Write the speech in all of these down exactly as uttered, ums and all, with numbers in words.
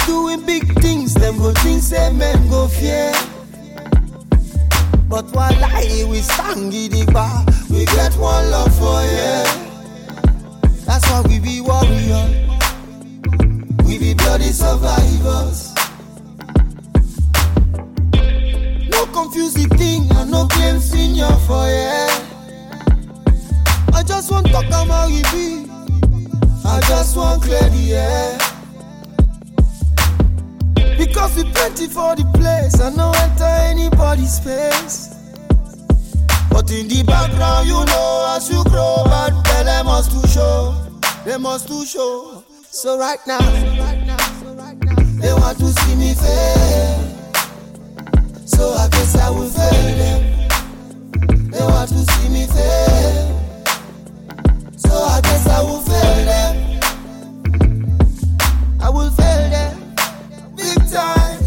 doing big things, them go think say men go fear. But while I we stand the bar, we get one love for you. That's why we be warrior, we be bloody survivors. No confuse the thing, and no claim senior for you. I just want to talk about how we be, I just want clear the air. Because we plenty for the place, I no enter anybody's space. But in the background, you know, as you grow, bad belly must to show, they must to show. So right now, they want to see me fail, so I guess I will fail them. They want to see me fail, so I guess I will fail them. I will fail them. Big time.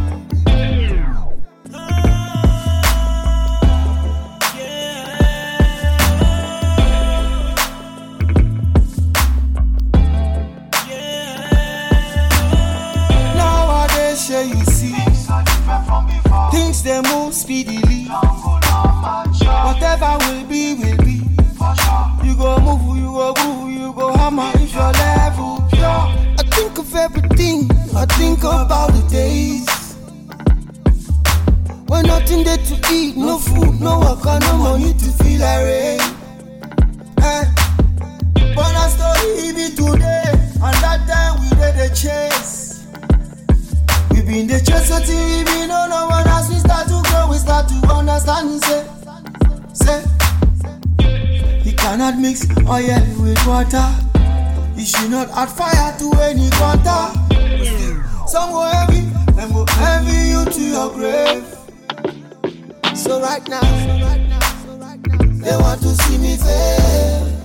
Nowadays, sure you see, things they move speedily. Whatever will be, will be. You go move, you go groove, you go hammer if your level pure. I think of everything, I think about the days when nothing there to eat, no food, no work, no money to feel like rain. Eh. But a story be today, and that time we did the chase. We been the chase until we been on no one as we start to grow, we start to understand. Say, say, you cannot mix oil with water. You should not add fire to any quanta. Some go heavy, them go heavy you to your grave. So right now, they want to see me fail,